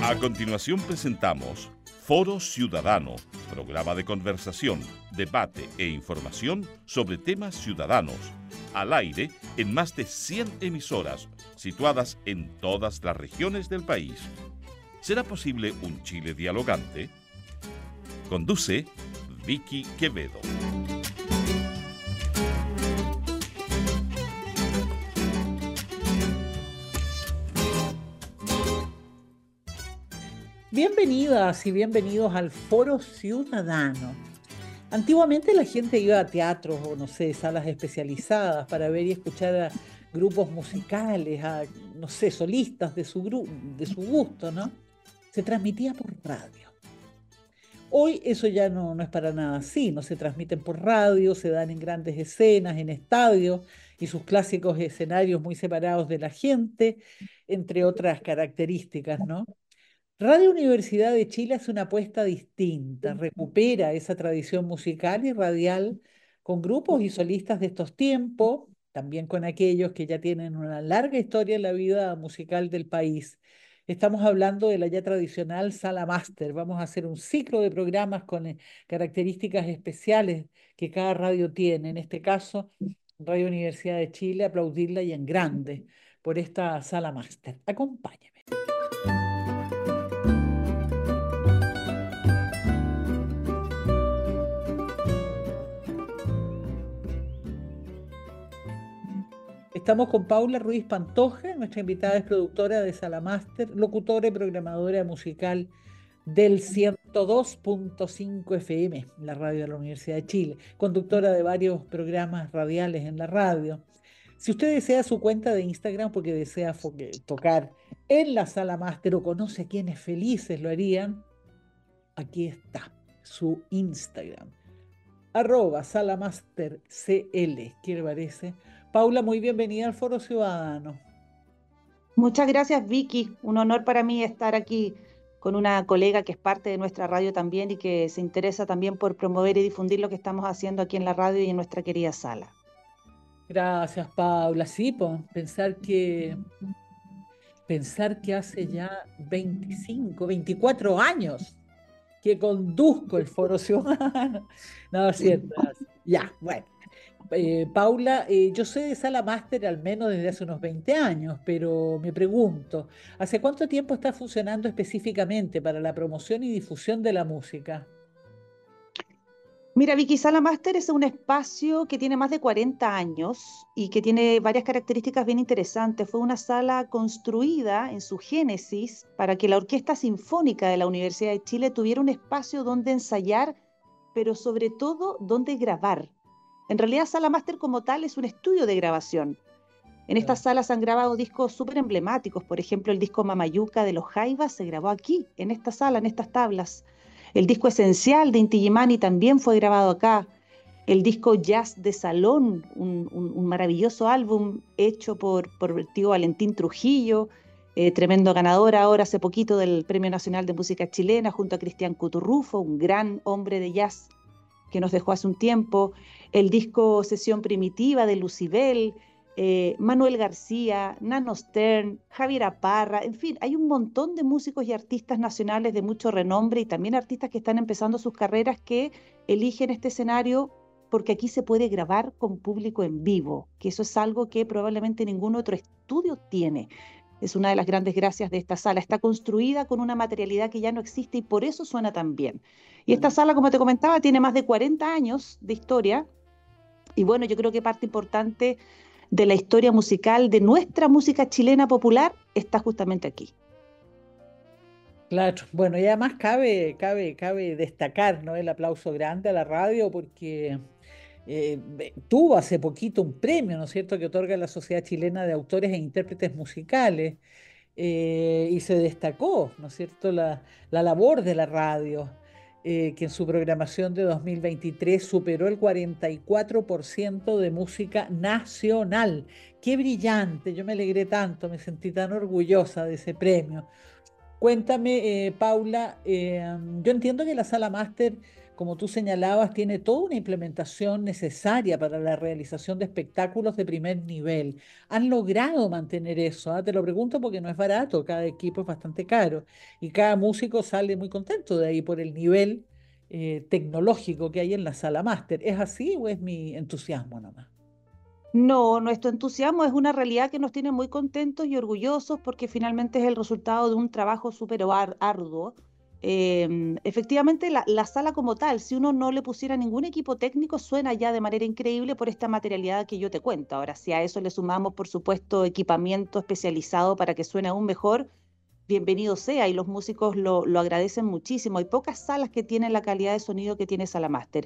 A continuación presentamos Foro Ciudadano, programa de conversación, debate e información sobre temas ciudadanos, al aire en más de 100 emisoras, situadas en todas las regiones del país. ¿Será posible un Chile dialogante? Conduce Vicky Quevedo. Bienvenidas y bienvenidos al Foro Ciudadano. Antiguamente la gente iba a teatros o, no sé, salas especializadas para ver y escuchar a grupos musicales, a, no sé, solistas de su gusto, ¿no? Se transmitía por radio. Hoy eso ya no es para nada así, no se transmiten por radio, se dan en grandes escenas, en estadios y sus clásicos escenarios muy separados de la gente, entre otras características, ¿no? Radio Universidad de Chile hace una apuesta distinta, recupera esa tradición musical y radial con grupos y solistas de estos tiempos, también con aquellos que ya tienen una larga historia en la vida musical del país. Estamos hablando de la ya tradicional Sala Máster. Vamos a hacer un ciclo de programas con características especiales que cada radio tiene. En este caso, Radio Universidad de Chile, aplaudirla y en grande por esta Sala Máster. Acompáñame. Estamos con Paula Ruiz Pantoja, nuestra invitada es productora de Salamaster, locutora y programadora musical del 102.5 FM, la radio de la Universidad de Chile, conductora de varios programas radiales en la radio. Si usted desea su cuenta de Instagram porque desea tocar en la Salamaster o conoce a quienes felices lo harían, aquí está su Instagram. @salamastercl, ¿qué le parece? Paula, muy bienvenida al Foro Ciudadano. Muchas gracias, Vicky. Un honor para mí estar aquí con una colega que es parte de nuestra radio también y que se interesa también por promover y difundir lo que estamos haciendo aquí en la radio y en nuestra querida sala. Gracias, Paula. Sí, pues, pensar que hace ya 25, 24 años que conduzco el Foro Ciudadano. No, es cierto. Ya, bueno. Paula, yo sé de Sala Máster al menos desde hace unos 20 años, pero me pregunto, ¿hace cuánto tiempo está funcionando específicamente para la promoción y difusión de la música? Mira, Vicky, Sala Máster es un espacio que tiene más de 40 años y que tiene varias características bien interesantes. Fue una sala construida en su génesis para que la Orquesta Sinfónica de la Universidad de Chile tuviera un espacio donde ensayar, pero sobre todo donde grabar. En realidad, Sala Máster como tal es un estudio de grabación. En esta sala se han grabado discos súper emblemáticos. Por ejemplo, el disco Mamayuca de los Jaivas se grabó aquí, en esta sala, en estas tablas. El disco Esencial de Inti Illimani también fue grabado acá. El disco Jazz de Salón, un maravilloso álbum hecho por el tío Valentín Trujillo, tremendo ganador ahora hace poquito del Premio Nacional de Música Chilena, junto a Cristian Cuturrufo, un gran hombre de jazz que nos dejó hace un tiempo. El disco Sesión Primitiva de Lucibel, Manuel García, Nano Stern, Javier Parra, en fin, hay un montón de músicos y artistas nacionales de mucho renombre y también artistas que están empezando sus carreras que eligen este escenario porque aquí se puede grabar con público en vivo, que eso es algo que probablemente ningún otro estudio tiene. Es una de las grandes gracias de esta sala. Está construida con una materialidad que ya no existe y por eso suena tan bien. Y esta sala, como te comentaba, tiene más de 40 años de historia. Y bueno, yo creo que parte importante de la historia musical de nuestra música chilena popular está justamente aquí. Claro, bueno, y además cabe destacar, ¿no?, el aplauso grande a la radio porque tuvo hace poquito un premio, ¿no es cierto?, que otorga la Sociedad Chilena de Autores e Intérpretes Musicales, y se destacó, ¿no es cierto?, la labor de la radio, que en su programación de 2023 superó el 44% de música nacional. ¡Qué brillante! Yo me alegré tanto, me sentí tan orgullosa de ese premio. Cuéntame, Paula, yo entiendo que la sala máster, como tú señalabas, tiene toda una implementación necesaria para la realización de espectáculos de primer nivel. ¿Han logrado mantener eso? ¿Ah? Te lo pregunto porque no es barato, cada equipo es bastante caro y cada músico sale muy contento de ahí por el nivel tecnológico que hay en la sala máster. ¿Es así o es mi entusiasmo nomás? No, nuestro entusiasmo es una realidad que nos tiene muy contentos y orgullosos porque finalmente es el resultado de un trabajo súper arduo. Efectivamente, la sala como tal, si uno no le pusiera ningún equipo técnico, suena ya de manera increíble por esta materialidad que yo te cuento. Ahora, si a eso le sumamos, por supuesto, equipamiento especializado para que suene aún mejor, bienvenido sea, y los músicos lo agradecen muchísimo. Hay pocas salas que tienen la calidad de sonido que tiene Sala Master.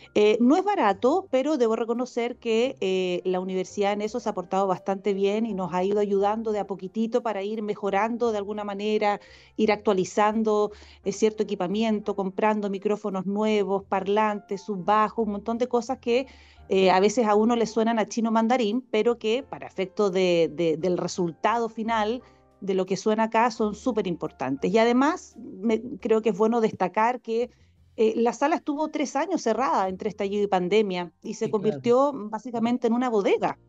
No es barato, pero debo reconocer que la universidad en eso se ha portado bastante bien y nos ha ido ayudando de a poquitito para ir mejorando de alguna manera, ir actualizando cierto equipamiento, comprando micrófonos nuevos, parlantes, subbajos, un montón de cosas que a veces a uno le suenan a chino mandarín, pero que para efecto del resultado final de lo que suena acá son súper importantes. Y además creo que es bueno destacar que la sala estuvo 3 años cerrada entre estallido y pandemia y se Sí, claro. convirtió básicamente en una bodega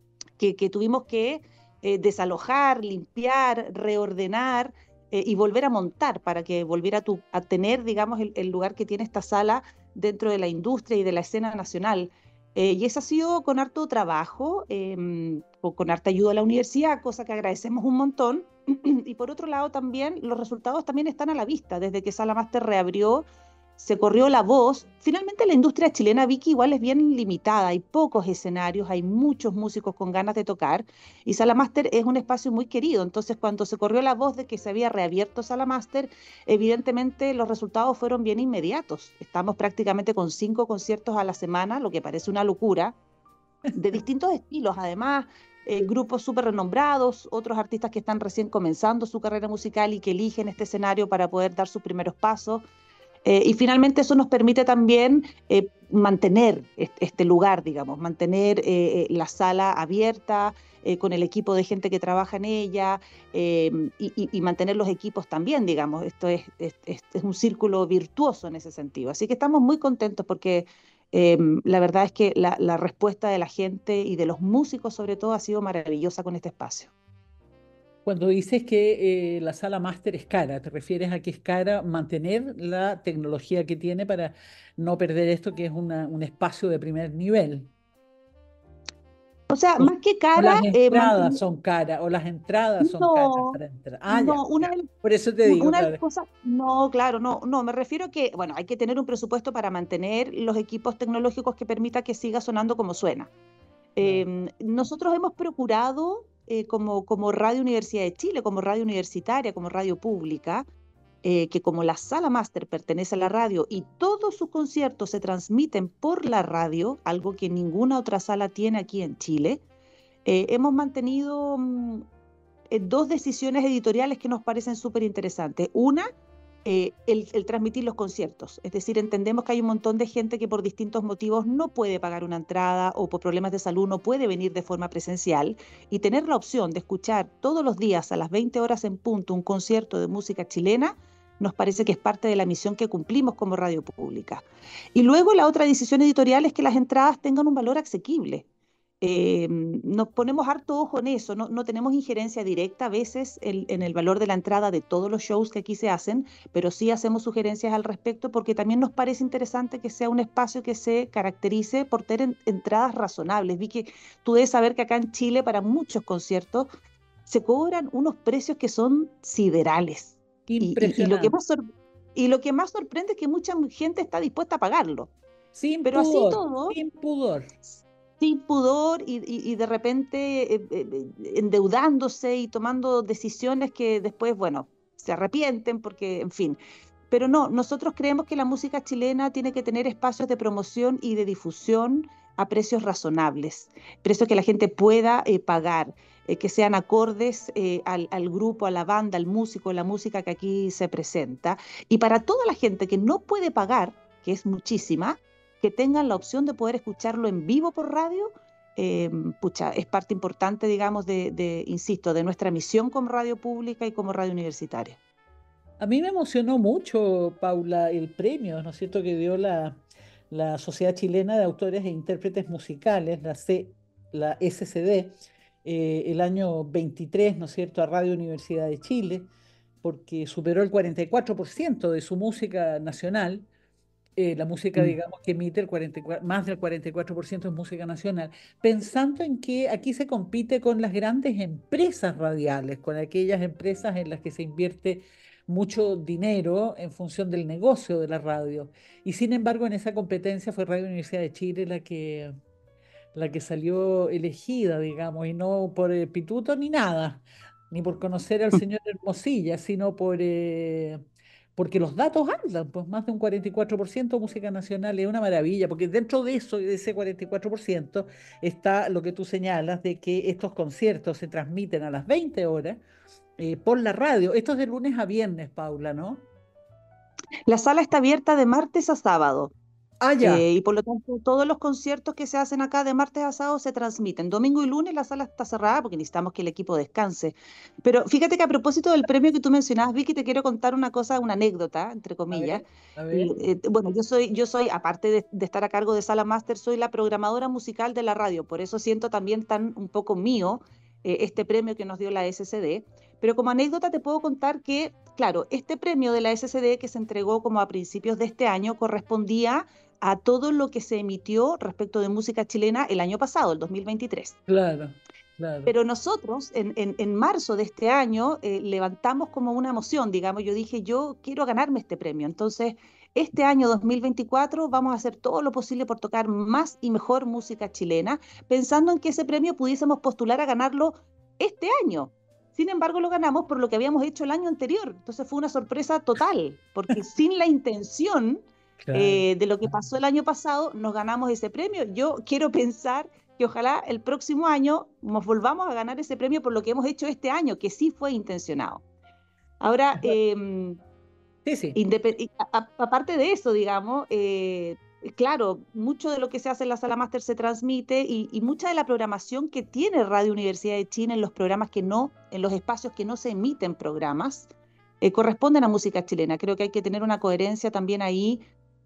que tuvimos que desalojar, limpiar, reordenar y volver a montar para que volviera a tener, digamos, el lugar que tiene esta sala dentro de la industria y de la escena nacional. Y eso ha sido con harto trabajo, con harta ayuda de la universidad, cosa que agradecemos un montón. Y por otro lado también los resultados también están a la vista. Desde que Sala Master reabrió, se corrió la voz. Finalmente la industria chilena, Vicky, igual es bien limitada, hay pocos escenarios, hay muchos músicos con ganas de tocar y Sala Master es un espacio muy querido, entonces cuando se corrió la voz de que se había reabierto Sala Master, evidentemente los resultados fueron bien inmediatos. Estamos prácticamente con 5 conciertos a la semana, lo que parece una locura, de distintos estilos, además, grupos súper renombrados, otros artistas que están recién comenzando su carrera musical y que eligen este escenario para poder dar sus primeros pasos. Y finalmente eso nos permite también mantener este lugar, digamos, mantener la sala abierta con el equipo de gente que trabaja en ella y mantener los equipos también, digamos. Esto es un círculo virtuoso en ese sentido. Así que estamos muy contentos porque la verdad es que la respuesta de la gente y de los músicos sobre todo ha sido maravillosa con este espacio. Cuando dices que la sala máster es cara, ¿te refieres a que es cara mantener la tecnología que tiene para no perder esto que es un espacio de primer nivel? O sea, O, más que o cara, las entradas mantener... son caras, o las entradas son caras No, para entrar. Ah, ya, no, ya. Por eso te digo, una de las claro. cosas, no, claro, no, me refiero a que, bueno, hay que tener un presupuesto para mantener los equipos tecnológicos que permita que siga sonando como suena. Claro. Nosotros hemos procurado, como Radio Universidad de Chile, como radio universitaria, como radio pública, que como la sala máster pertenece a la radio y todos sus conciertos se transmiten por la radio, algo que ninguna otra sala tiene aquí en Chile, hemos mantenido dos decisiones editoriales que nos parecen súper interesantes. Una, el transmitir los conciertos. Es decir, entendemos que hay un montón de gente que por distintos motivos no puede pagar una entrada o por problemas de salud no puede venir de forma presencial y tener la opción de escuchar todos los días a las 20 horas en punto un concierto de música chilena nos parece que es parte de la misión que cumplimos como radio pública. Y luego la otra decisión editorial es que las entradas tengan un valor asequible. Nos ponemos harto ojo en eso, no tenemos injerencia directa a veces en el valor de la entrada de todos los shows que aquí se hacen, pero sí hacemos sugerencias al respecto porque también nos parece interesante que sea un espacio que se caracterice por tener entradas razonables. Vi que tú debes saber que acá en Chile para muchos conciertos se cobran unos precios que son siderales y lo que Impresionante. y lo que más sorprende es que mucha gente está dispuesta a pagarlo. Sin Pero así pudor, todo, sin pudor. sin pudor y de repente endeudándose y tomando decisiones que después, bueno, se arrepienten porque, en fin. Pero no, nosotros creemos que la música chilena tiene que tener espacios de promoción y de difusión a precios razonables, precios que la gente pueda pagar, que sean acordes al grupo, a la banda, al músico, la música que aquí se presenta. Y para toda la gente que no puede pagar, que es muchísima, que tengan la opción de poder escucharlo en vivo por radio, pucha, es parte importante, digamos, insisto, de nuestra misión como radio pública y como radio universitaria. A mí me emocionó mucho, Paula, el premio, ¿no es cierto?, que dio la Sociedad Chilena de Autores e Intérpretes Musicales, la SCD, el año 23, ¿no es cierto?, a Radio Universidad de Chile, porque superó el 44% de su música nacional. La música, Mm. digamos, que emite más del 44% es música nacional, pensando en que aquí se compite con las grandes empresas radiales, con aquellas empresas en las que se invierte mucho dinero en función del negocio de la radio. Y sin embargo, en esa competencia fue Radio Universidad de Chile la que salió elegida, digamos, y no por pituto ni nada, ni por conocer al señor Hermosilla, sino porque los datos hablan, pues más de un 44% música nacional es una maravilla, porque dentro de eso, de ese 44%, está lo que tú señalas de que estos conciertos se transmiten a las 20 horas por la radio. Esto es de lunes a viernes, Paula, ¿no? La sala está abierta de martes a sábado. Ah, ya. Y por lo tanto, todos los conciertos que se hacen acá de martes a sábado se transmiten. Domingo y lunes la sala está cerrada porque necesitamos que el equipo descanse. Pero fíjate que a propósito del premio que tú mencionabas, Vicky, te quiero contar una cosa, una anécdota, entre A comillas. ver, a ver. Bueno, yo soy, aparte de estar a cargo de Sala Máster, soy la programadora musical de la radio. Por eso siento también tan un poco mío este premio que nos dio la SCD. Pero como anécdota te puedo contar que, claro, este premio de la SCD que se entregó como a principios de este año correspondía a todo lo que se emitió respecto de música chilena el año pasado, el 2023. Claro, claro. Pero nosotros en marzo de este año levantamos como una moción, digamos, yo dije, yo quiero ganarme este premio. Entonces, este año 2024 vamos a hacer todo lo posible por tocar más y mejor música chilena, pensando en que ese premio pudiésemos postular a ganarlo este año. Sin embargo, lo ganamos por lo que habíamos hecho el año anterior. Entonces fue una sorpresa total, porque sin la intención Claro. de lo que pasó el año pasado, nos ganamos ese premio. Yo quiero pensar que ojalá el próximo año nos volvamos a ganar ese premio por lo que hemos hecho este año, que sí fue intencionado. Ahora, Sí, sí. aparte de eso, digamos, claro, mucho de lo que se hace en la sala máster se transmite y mucha de la programación que tiene Radio Universidad de Chile en los programas que no, en los espacios que no se emiten programas, corresponden a música chilena. Creo que hay que tener una coherencia también ahí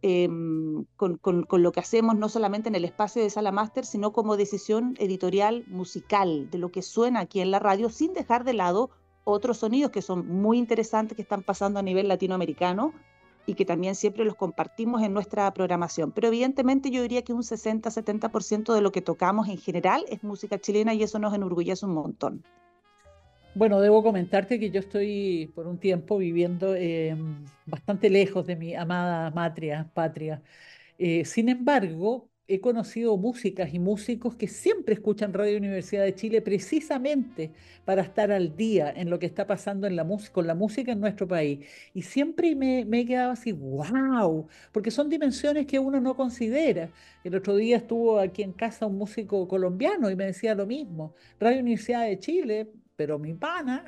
con lo que hacemos, no solamente en el espacio de sala máster, sino como decisión editorial musical de lo que suena aquí en la radio, sin dejar de lado otros sonidos que son muy interesantes que están pasando a nivel latinoamericano y que también siempre los compartimos en nuestra programación. Pero evidentemente yo diría que un 60-70% de lo que tocamos en general es música chilena y eso nos enorgullece un montón. Bueno, debo comentarte que yo estoy por un tiempo viviendo bastante lejos de mi amada patria. Sin embargo, he conocido músicas y músicos que siempre escuchan Radio Universidad de Chile precisamente para estar al día en lo que está pasando en con la música en nuestro país. Y siempre me he quedado así, wow, porque son dimensiones que uno no considera. El otro día estuvo aquí en casa un músico colombiano y me decía lo mismo. Radio Universidad de Chile, pero mi pana,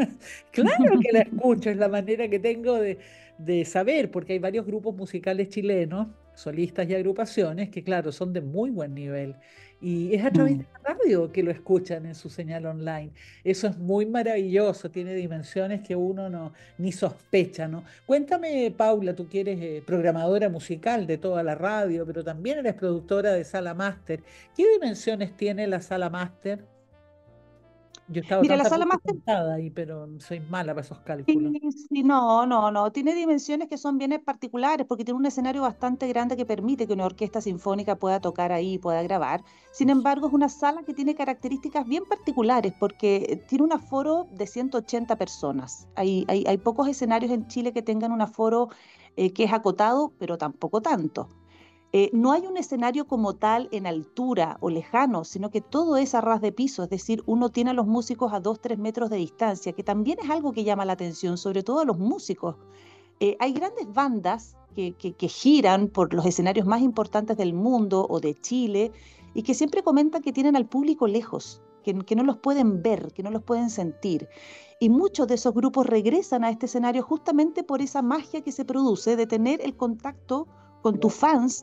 claro que la escucho, es la manera que tengo de saber, porque hay varios grupos musicales chilenos, solistas y agrupaciones, que claro, son de muy buen nivel. Y es a través de Mm. la radio que lo escuchan en su señal online. Eso es muy maravilloso, tiene dimensiones que uno no ni sospecha, ¿no? Cuéntame, Paula, tú que eres programadora musical de toda la radio, pero también eres productora de Sala Máster. ¿Qué dimensiones tiene la Sala Máster? Yo he estado Mira, la tantas sala veces máster. sentada ahí, pero soy mala para esos cálculos. Sí, sí, no, no, no. Tiene dimensiones que son bien particulares porque tiene un escenario bastante grande que permite que una orquesta sinfónica pueda tocar ahí y pueda grabar. Sin embargo, es una sala que tiene características bien particulares porque tiene un aforo de 180 personas. Hay pocos escenarios en Chile que tengan un aforo que es acotado, pero tampoco tanto. No hay un escenario como tal en altura o lejano, sino que todo es a ras de piso, es decir, uno tiene a los músicos a 2-3 metros de distancia, que también es algo que llama la atención, sobre todo a los músicos. Hay grandes bandas que giran por los escenarios más importantes del mundo o de Chile y que siempre comentan que tienen al público lejos, que no los pueden ver, que no los pueden sentir. Y muchos de esos grupos regresan a este escenario justamente por esa magia que se produce de tener el contacto con tus fans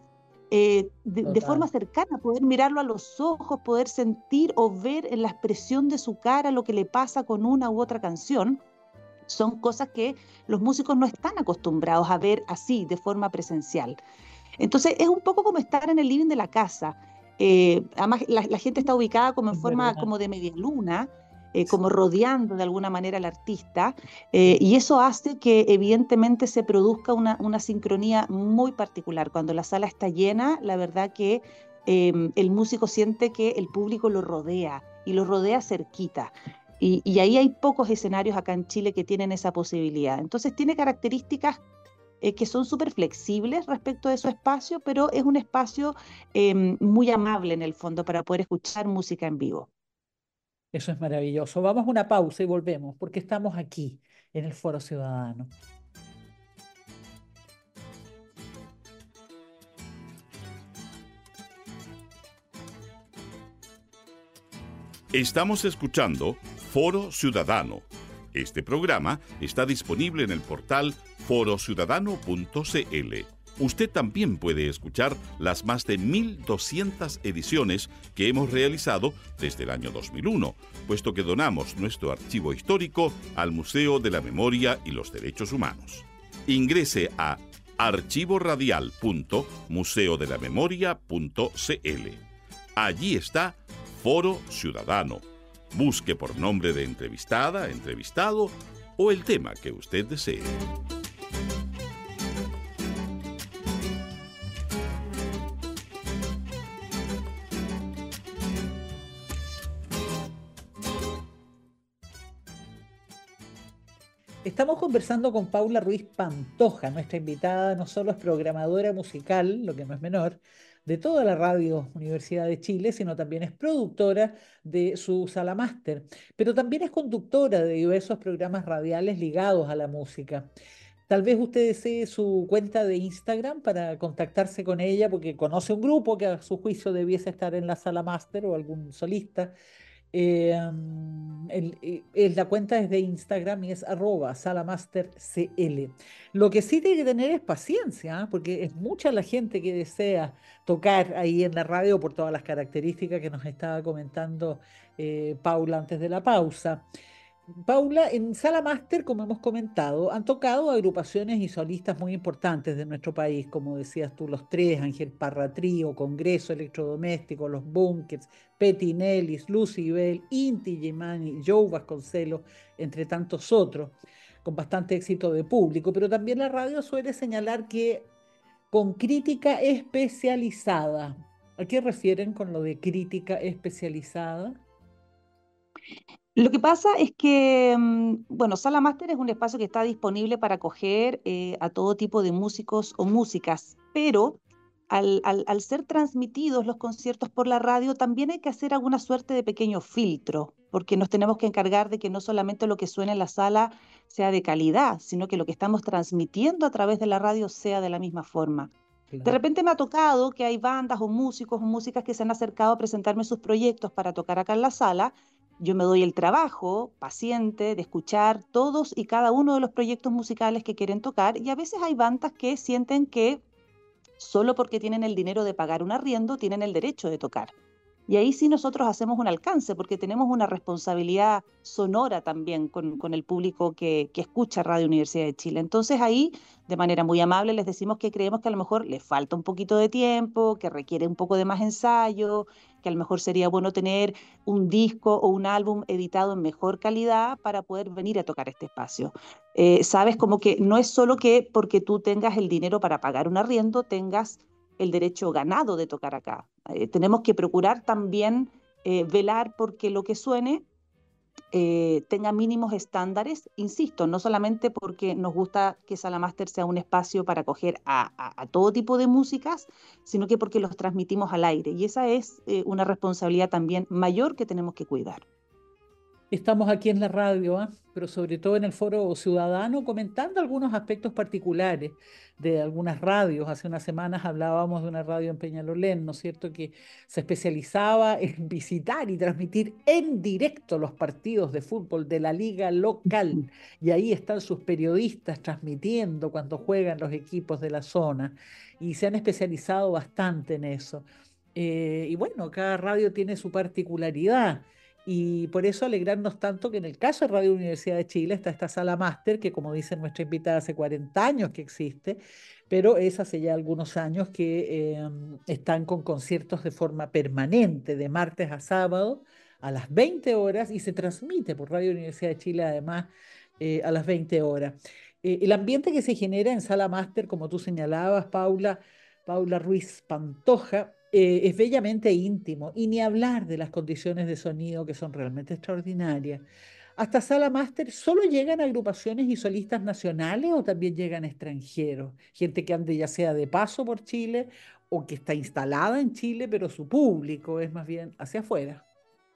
de Total. forma cercana, poder mirarlo a los ojos, poder sentir o ver en la expresión de su cara lo que le pasa con una u otra canción. Son cosas que los músicos no están acostumbrados a ver así, de forma presencial. Entonces es un poco como estar en el living de la casa. Además, la gente está ubicada como en Es forma verdad. como de media luna, como Sí, rodeando de alguna manera al artista, sí. y eso hace que evidentemente se produzca una sincronía muy particular. Cuando la sala está llena, la verdad que el músico siente que el público lo rodea y lo rodea cerquita. Y ahí hay pocos escenarios acá en Chile que tienen esa posibilidad. Entonces tiene características que son súper flexibles respecto de su espacio, pero es un espacio muy amable en el fondo para poder escuchar música en vivo. Eso es maravilloso. Vamos a una pausa y volvemos, porque estamos aquí en el Foro Ciudadano. Estamos escuchando Foro Ciudadano. Este programa está disponible en el portal forociudadano.cl. Usted también puede escuchar las más de 1.200 ediciones que hemos realizado desde el año 2001, puesto que donamos nuestro archivo histórico al Museo de la Memoria y los Derechos Humanos. Ingrese a archivoradial.museodelamemoria.cl. Allí está Foro Ciudadano. Busque por nombre de entrevistada, entrevistado o el tema que usted desee. Estamos conversando con Paula Ruiz Pantoja, nuestra invitada. No solo es programadora musical, lo que no es menor, de toda la radio Universidad de Chile, sino también es productora de su sala máster, pero también es conductora de diversos programas radiales ligados a la música. Tal vez usted desee su cuenta de Instagram para contactarse con ella, porque conoce un grupo que a su juicio debiese estar en la sala máster o algún solista. La cuenta es de Instagram y es @salamastercl. Lo que sí tiene que tener es paciencia, ¿ah? Porque es mucha la gente que desea tocar ahí en la radio por todas las características que nos estaba comentando Paula antes de la pausa. Paula, en Sala Máster, como hemos comentado, han tocado agrupaciones y solistas muy importantes de nuestro país, como decías tú, Los Tres, Ángel Parra Trío, Congreso Electrodoméstico, Los Bunkers, Petty Nellis, Lucybell, Inti Gimani, Joe Vasconcelos, entre tantos otros, con bastante éxito de público. Pero también la radio suele señalar que con crítica especializada. ¿A qué refieren con lo de crítica especializada? Lo que pasa es que, bueno, Sala Máster es un espacio que está disponible para acoger a todo tipo de músicos o músicas, pero al ser transmitidos los conciertos por la radio, también hay que hacer alguna suerte de pequeño filtro, porque nos tenemos que encargar de que no solamente lo que suena en la sala sea de calidad, sino que lo que estamos transmitiendo a través de la radio sea de la misma forma. De Claro. repente me ha tocado que hay bandas o músicos o músicas que se han acercado a presentarme sus proyectos para tocar acá en la sala. Yo me doy el trabajo paciente de escuchar todos y cada uno de los proyectos musicales que quieren tocar, y a veces hay bandas que sienten que solo porque tienen el dinero de pagar un arriendo tienen el derecho de tocar. Y ahí sí nosotros hacemos un alcance porque tenemos una responsabilidad sonora también con el público que escucha Radio Universidad de Chile. Entonces ahí, de manera muy amable, les decimos que creemos que a lo mejor les falta un poquito de tiempo, que requiere un poco de más ensayo, que a lo mejor sería bueno tener un disco o un álbum editado en mejor calidad para poder venir a tocar este espacio. Sabes, como que no es solo que porque tú tengas el dinero para pagar un arriendo, tengas el derecho ganado de tocar acá. Tenemos que procurar también velar porque lo que suene tenga mínimos estándares, insisto, no solamente porque nos gusta que Salamaster sea un espacio para acoger a todo tipo de músicas, sino que porque los transmitimos al aire. Y esa es una responsabilidad también mayor que tenemos que cuidar. Estamos aquí en la radio, ¿ah? Pero sobre todo en el Foro Ciudadano, comentando algunos aspectos particulares de algunas radios. Hace unas semanas hablábamos de una radio en Peñalolén, ¿no es cierto?, que se especializaba en visitar y transmitir en directo los partidos de fútbol de la liga local. Y ahí están sus periodistas transmitiendo cuando juegan los equipos de la zona. Y se han especializado bastante en eso. Y bueno, cada radio tiene su particularidad. Y por eso alegrarnos tanto que en el caso de Radio Universidad de Chile está esta sala máster, que como dice nuestra invitada, hace 40 años que existe, pero es hace ya algunos años que están con conciertos de forma permanente, de martes a sábado, a las 20 horas, y se transmite por Radio Universidad de Chile además a las 20 horas. El ambiente que se genera en sala máster, como tú señalabas, Paula Ruiz Pantoja, es bellamente íntimo, y ni hablar de las condiciones de sonido que son realmente extraordinarias. ¿Hasta sala máster solo llegan agrupaciones y solistas nacionales o también llegan extranjeros? Gente que ande ya sea de paso por Chile o que está instalada en Chile, pero su público es más bien hacia afuera.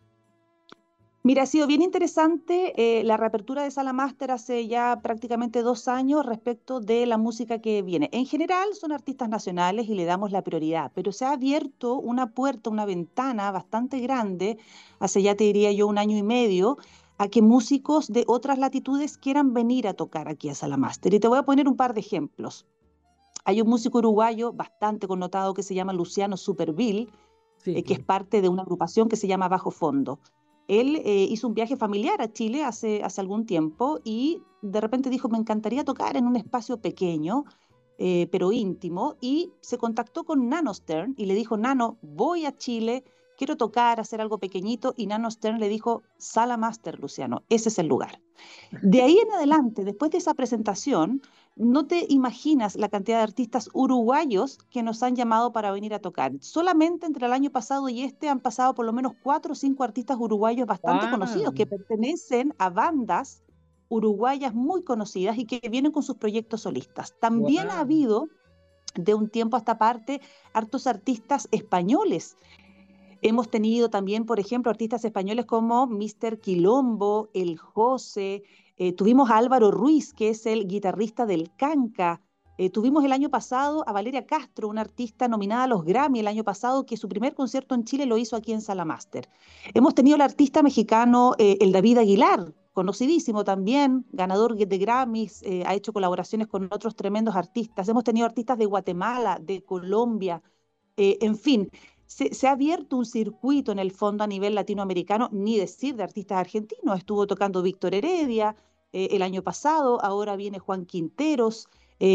Mira, ha sido bien interesante la reapertura de Sala Máster hace ya prácticamente 2 años respecto de la música que viene. En general son artistas nacionales y le damos la prioridad, pero se ha abierto una puerta, una ventana bastante grande, hace ya te diría yo 1 año y medio, a que músicos de otras latitudes quieran venir a tocar aquí a Sala Máster. Y te voy a poner un par de ejemplos. Hay un músico uruguayo bastante connotado que se llama Luciano Superville, Sí, que es claro. parte de una agrupación que se llama Bajo Fondo. Él hizo un viaje familiar a Chile hace algún tiempo y de repente dijo, me encantaría tocar en un espacio pequeño, pero íntimo, y se contactó con Nano Stern y le dijo, Nano, voy a Chile, quiero tocar, hacer algo pequeñito, y Nano Stern le dijo, Sala Master, Luciano, ese es el lugar. De ahí en adelante, después de esa presentación, no te imaginas la cantidad de artistas uruguayos que nos han llamado para venir a tocar. Solamente entre el año pasado y este han pasado por lo menos 4 o 5 artistas uruguayos bastante conocidos que ¡Wow! pertenecen a bandas uruguayas muy conocidas y que vienen con sus proyectos solistas. También ha ¡Wow! habido de un tiempo a esta parte hartos artistas españoles. Hemos tenido también, por ejemplo, artistas españoles como Mr. Quilombo, El José, tuvimos a Álvaro Ruiz, que es el guitarrista del Canca. Tuvimos el año pasado a Valeria Castro, una artista nominada a los Grammy el año pasado, que su primer concierto en Chile lo hizo aquí en Sala Master. Hemos tenido al artista mexicano, el David Aguilar, conocidísimo también, ganador de Grammys, ha hecho colaboraciones con otros tremendos artistas. Hemos tenido artistas de Guatemala, de Colombia, en fin, se ha abierto un circuito en el fondo a nivel latinoamericano, ni decir de artistas argentinos. Estuvo tocando Víctor Heredia el año pasado, ahora viene Juan Quinteros.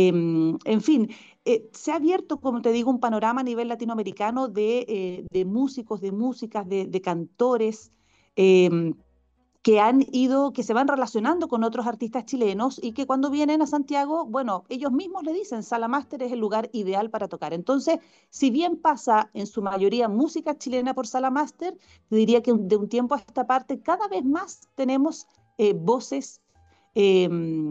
En fin, se ha abierto, como te digo, un panorama a nivel latinoamericano de músicos, de músicas, de cantores. Eh, que han ido, que se van relacionando con otros artistas chilenos y que cuando vienen a Santiago, bueno, ellos mismos le dicen, Sala Máster es el lugar ideal para tocar. Entonces, si bien pasa en su mayoría música chilena por Sala Máster, te diría que de un tiempo a esta parte cada vez más tenemos voces, eh,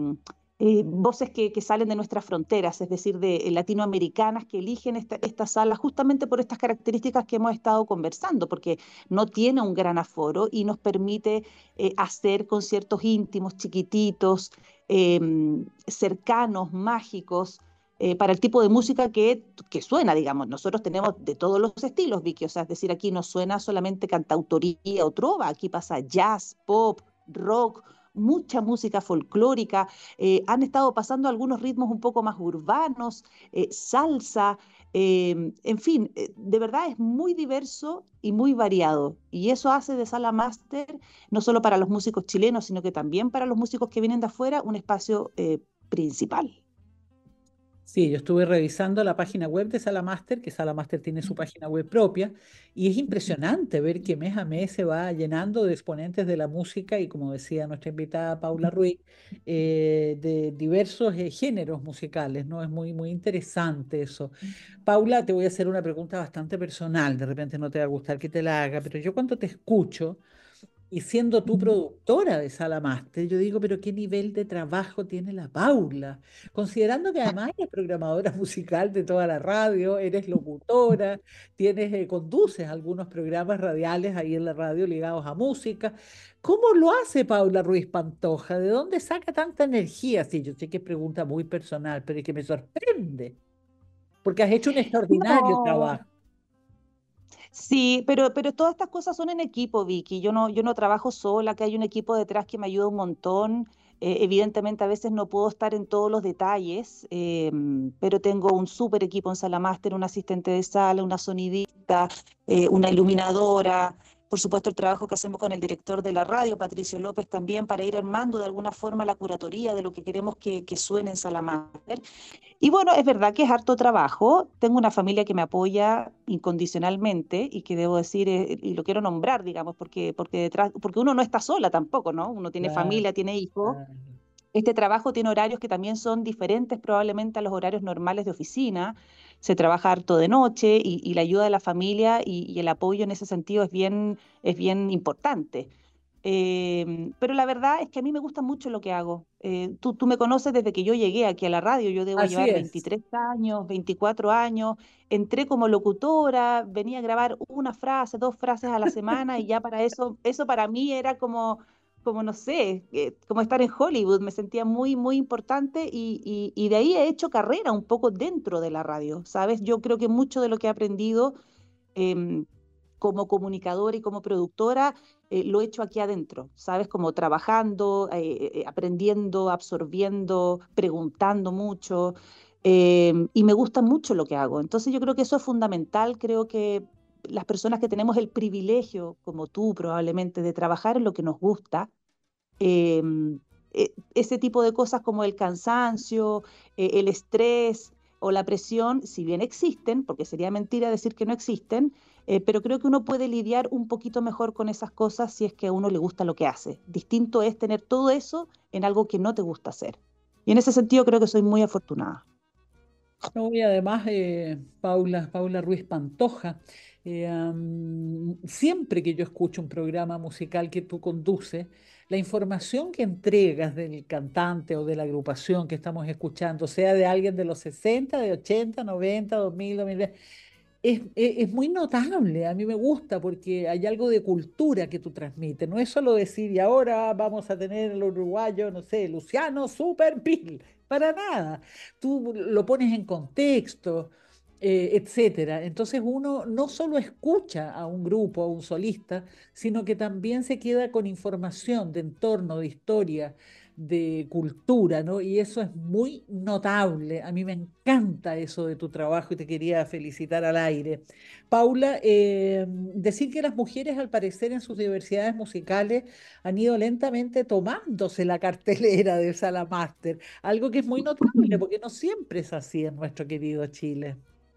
voces que salen de nuestras fronteras, es decir, de latinoamericanas que eligen esta sala justamente por estas características que hemos estado conversando, porque no tiene un gran aforo y nos permite hacer conciertos íntimos, chiquititos, eh, cercanos, mágicos, para el tipo de música que suena, digamos. Nosotros tenemos de todos los estilos, Vicky, o sea, es decir, aquí no suena solamente cantautoría o trova, aquí pasa jazz, pop, rock, mucha música folclórica, han estado pasando algunos ritmos un poco más urbanos, salsa, en fin, de verdad es muy diverso y muy variado. Y eso hace de Sala Máster, no solo para los músicos chilenos, sino que también para los músicos que vienen de afuera, un espacio principal. Sí, yo estuve revisando la página web de Sala Master, que Sala Master tiene su página web propia, y es impresionante ver que mes a mes se va llenando de exponentes de la música y, como decía nuestra invitada Paula Ruiz, de diversos géneros musicales, ¿no? Es muy, muy interesante eso. Paula, te voy a hacer una pregunta bastante personal, de repente no te va a gustar que te la haga, pero yo cuando te escucho, y siendo tú productora de Sala Master, yo digo, pero ¿qué nivel de trabajo tiene la Paula? Considerando que además eres programadora musical de toda la radio, eres locutora, conduces algunos programas radiales ahí en la radio ligados a música. ¿Cómo lo hace Paula Ruiz Pantoja? ¿De dónde saca tanta energía? Sí, yo sé que es pregunta muy personal, pero es que me sorprende, porque has hecho un extraordinario No, trabajo. sí, pero todas estas cosas son en equipo, Vicky. Yo no trabajo sola, que hay un equipo detrás que me ayuda un montón. Evidentemente, a veces no puedo estar en todos los detalles, pero tengo un súper equipo en Sala Máster, un asistente de sala, una sonidista, una iluminadora. por supuesto el trabajo que hacemos con el director de la radio, Patricio López, también para ir armando de alguna forma la curatoría de lo que queremos que suene en Sala Máster. Y bueno, es verdad que es harto trabajo. Tengo una familia que me apoya incondicionalmente y que debo decir, y lo quiero nombrar, digamos, porque uno no está sola tampoco, ¿no? Uno tiene Claro, familia, tiene hijos. claro. Este trabajo tiene horarios que también son diferentes probablemente a los horarios normales de oficina. Se trabaja harto de noche y la ayuda de la familia y el apoyo en ese sentido es bien importante. Pero la verdad es que a mí me gusta mucho lo que hago. Tú me conoces desde que yo llegué aquí a la radio, yo debo Así llevar es. 23 años, 24 años, entré como locutora, venía a grabar una frase, dos frases a la semana y ya para eso para mí era como no sé, como estar en Hollywood, me sentía muy, muy importante y de ahí he hecho carrera un poco dentro de la radio, ¿sabes? Yo creo que mucho de lo que he aprendido em, como comunicadora y como productora, lo he hecho aquí adentro, ¿sabes? Como trabajando, aprendiendo, absorbiendo, preguntando mucho, y me gusta mucho lo que hago. Entonces yo creo que eso es fundamental, creo que las personas que tenemos el privilegio, como tú probablemente, de trabajar en lo que nos gusta, eh, ese tipo de cosas como el cansancio, el estrés o la presión, si bien existen, porque sería mentira decir que no existen, pero creo que uno puede lidiar un poquito mejor con esas cosas si es que a uno le gusta lo que hace. Distinto es tener todo eso en algo que no te gusta hacer. Y en ese sentido creo que soy muy afortunada. No, y además, Paula Ruiz Pantoja, siempre que yo escucho un programa musical que tú conduces, la información que entregas del cantante o de la agrupación que estamos escuchando, sea de alguien de los 60, de 80, 90, 2000, 2010, es muy notable. A mí me gusta porque hay algo de cultura que tú transmites. No es solo decir, y ahora vamos a tener el uruguayo, no sé, Luciano Superpil. Para nada. Tú lo pones en contexto, etcétera. Entonces uno no solo escucha a un grupo, a un solista, sino que también se queda con información de entorno, de historia, de cultura, ¿no? Y eso es muy notable. A mí me encanta eso de tu trabajo y te quería felicitar al aire. Paula, decir que las mujeres, al parecer, en sus diversidades musicales han ido lentamente tomándose la cartelera de Sala Máster, algo que es muy notable porque no siempre es así en nuestro querido Chile.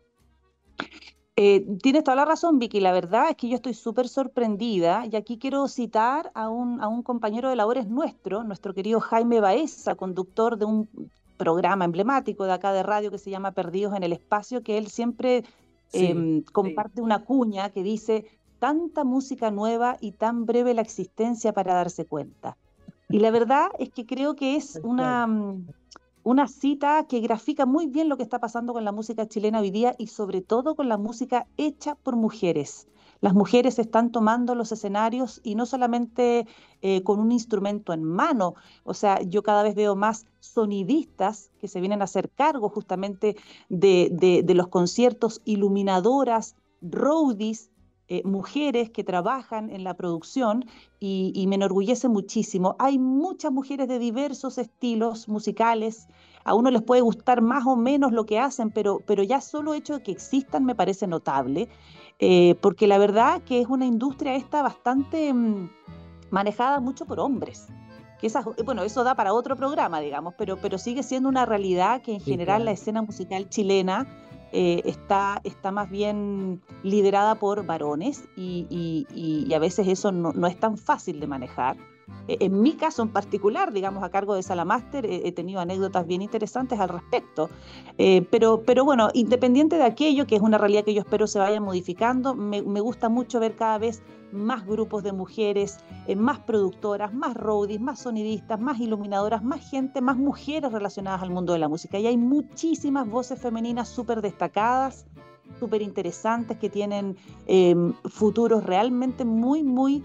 Tienes toda la razón, Vicky. La verdad es que yo estoy súper sorprendida y aquí quiero citar a un compañero de labores nuestro querido Jaime Baeza, conductor de un programa emblemático de acá de radio que se llama Perdidos en el Espacio, que él siempre Sí, sí, comparte una cuña que dice, tanta música nueva y tan breve la existencia para darse cuenta. Y la verdad es que creo que es tal cual. una cita que grafica muy bien lo que está pasando con la música chilena hoy día y sobre todo con la música hecha por mujeres. Las mujeres están tomando los escenarios y no solamente con un instrumento en mano, o sea, yo cada vez veo más sonidistas que se vienen a hacer cargo justamente de los conciertos, iluminadoras, roadies, mujeres que trabajan en la producción y me enorgullece muchísimo. Hay muchas mujeres de diversos estilos musicales, a uno les puede gustar más o menos lo que hacen, pero ya solo hecho de que existan me parece notable, porque la verdad que es una industria esta bastante manejada mucho por hombres. Que bueno, eso da para otro programa, digamos, pero sigue siendo una realidad que en Sí, general la claro. escena musical chilena está más bien liderada por varones y a veces eso no es tan fácil de manejar. En mi caso en particular, digamos, a cargo de Salamaster, he tenido anécdotas bien interesantes al respecto. Pero bueno, independiente de aquello, que es una realidad que yo espero se vaya modificando, me gusta mucho ver cada vez más grupos de mujeres, más productoras, más roadies, más sonidistas, más iluminadoras, más gente, más mujeres relacionadas al mundo de la música. Y hay muchísimas voces femeninas súper destacadas, súper interesantes, que tienen futuros realmente muy, muy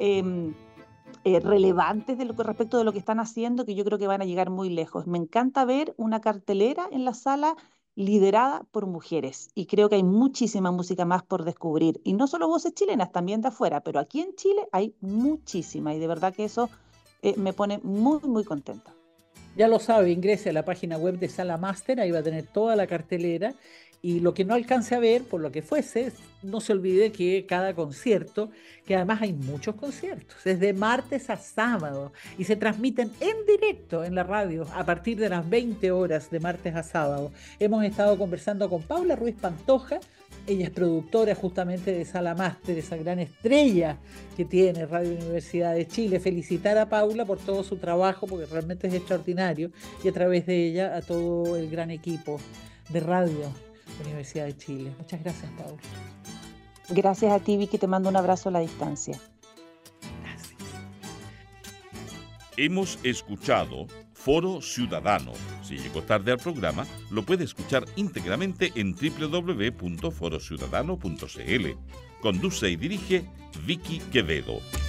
relevantes respecto de lo que están haciendo, que yo creo que van a llegar muy lejos. Me encanta ver una cartelera en la sala liderada por mujeres y creo que hay muchísima música más por descubrir y no solo voces chilenas, también de afuera, pero aquí en Chile hay muchísima y de verdad que eso me pone muy, muy contenta. Ya lo sabe, ingrese a la página web de Sala Master, ahí va a tener toda la cartelera Y lo que no alcance a ver, por lo que fuese, no se olvide que cada concierto, que además hay muchos conciertos, es de martes a sábado y se transmiten en directo en la radio a partir de las 20 horas de martes a sábado. Hemos estado conversando con Paula Ruiz Pantoja. Ella es productora justamente de Sala Máster, esa gran estrella que tiene Radio Universidad de Chile. Felicitar a Paula por todo su trabajo, porque realmente es extraordinario, y a través de ella a todo el gran equipo de Radio Universidad de Chile. Muchas gracias, Paula. Gracias a ti, Vicky, te mando un abrazo a la distancia. Gracias. Hemos escuchado Foro Ciudadano. Si llegó tarde al programa, lo puede escuchar íntegramente en www.forociudadano.cl. Conduce y dirige Vicky Quevedo.